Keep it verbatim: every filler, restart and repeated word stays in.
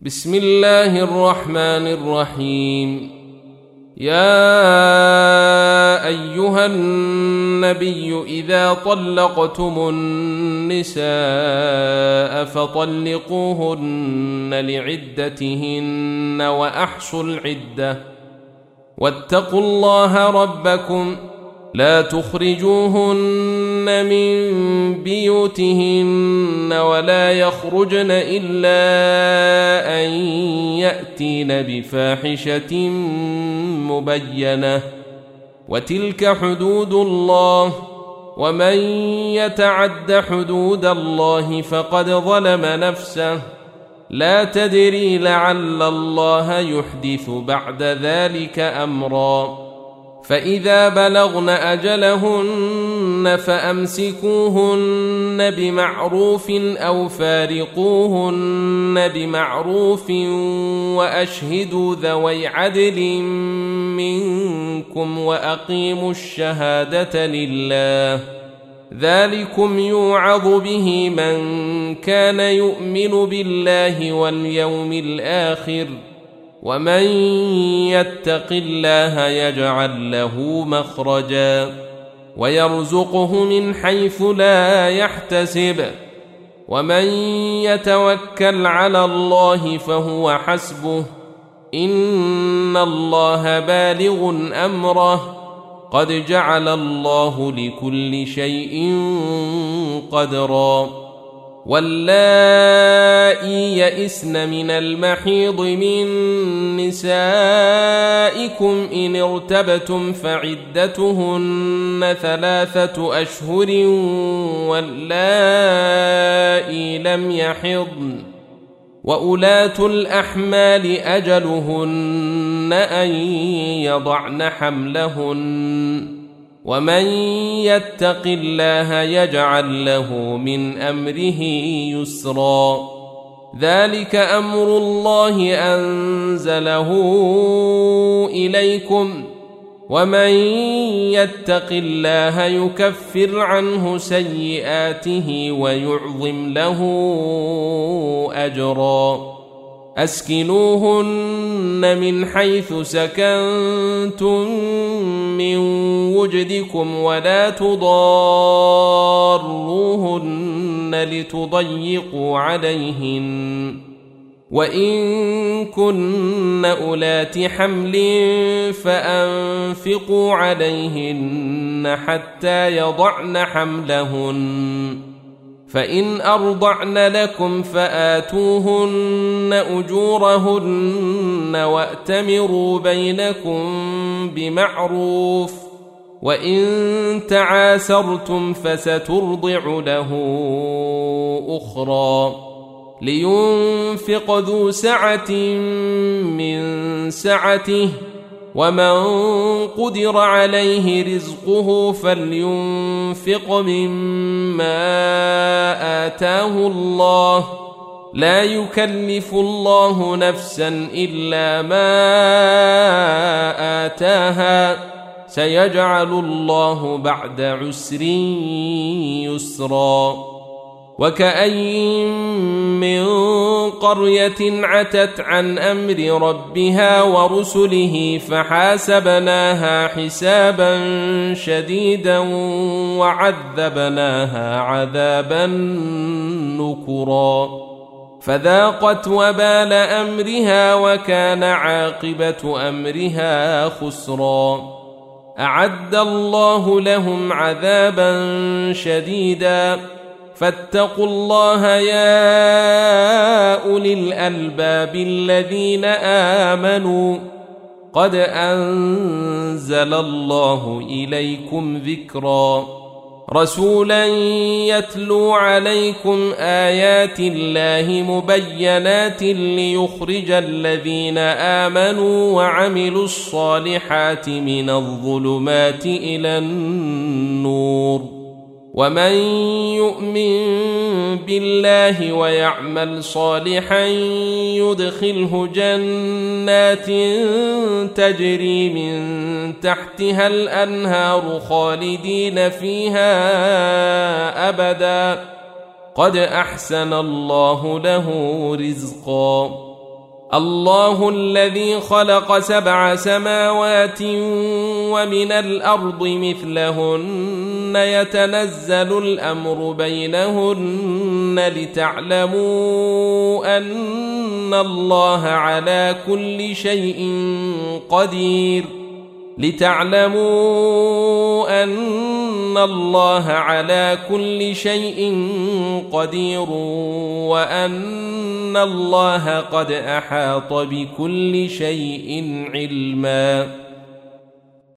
بسم الله الرحمن الرحيم. يا أيها النبي إذا طلقتم النساء فطلقوهن لعدتهن وأحصوا العدة واتقوا الله ربكم لا تخرجوهن من بيوتهن ولا يخرجن إلا أن يأتين بفاحشة مبينة وتلك حدود الله ومن يتعد حدود الله فقد ظلم نفسه لا تدري لعل الله يحدث بعد ذلك أمرا. فإذا بلغن أجلهن فأمسكوهن بمعروف أو فارقوهن بمعروف وأشهدوا ذوي عدل منكم وأقيموا الشهادة لله ذلكم يوعظ به من كان يؤمن بالله واليوم الآخر ومن يتق الله يجعل له مخرجا ويرزقه من حيث لا يحتسب ومن يتوكل على الله فهو حسبه إن الله بالغ أمره قد جعل الله لكل شيء قدرا. واللائي يئسن من المحيض من نسائكم إن ارتبتم فعدتهن ثلاثة أشهر واللائي لم يحضن وأولاة الأحمال أجلهن أن يضعن حملهن ومن يتق الله يجعل له من أمره يسرا. ذلك أمر الله أنزله إليكم ومن يتق الله يكفر عنه سيئاته ويعظم له أجرا. أسكنوهن من حيث سكنتم من وجدكم ولا تضاروهن لتضيقوا عليهن وإن كن أولات حمل فأنفقوا عليهن حتى يضعن حملهن فإن أرضعن لكم فآتوهن أجورهن وأتمروا بينكم بمعروف وإن تعاسرتم فسترضع له أخرى لينفق ذو سعة من سعته ومن قدر عليه رزقه فلينفق مما آتاه الله لا يكلف الله نفسا إلا ما آتاها سيجعل الله بعد عسر يسرا. وكأين من قرية عتت عن أمر ربها ورسله فحاسبناها حسابا شديدا وعذبناها عذابا نكرا فذاقت وبال أمرها وكان عاقبة أمرها خسرا. أعد الله لهم عذابا شديدا فاتقوا الله يا أولي الألباب الذين آمنوا قد أنزل الله إليكم ذكرا رسولا يتلو عليكم آيات الله مبينات ليخرج الذين آمنوا وعملوا الصالحات من الظلمات إلى النور ومن يؤمن بالله ويعمل صالحا يدخله جنات تجري من تحتها الأنهار خالدين فيها أبدا قد أحسن الله له رزقا الله الذي خلق سبع سماوات ومن الأرض مثلهن يتنزل الأمر بينهن لتعلموا أن الله على كل شيء قدير لتعلموا أن الله على كل شيء قدير وأن الله قد أحاط بكل شيء علما.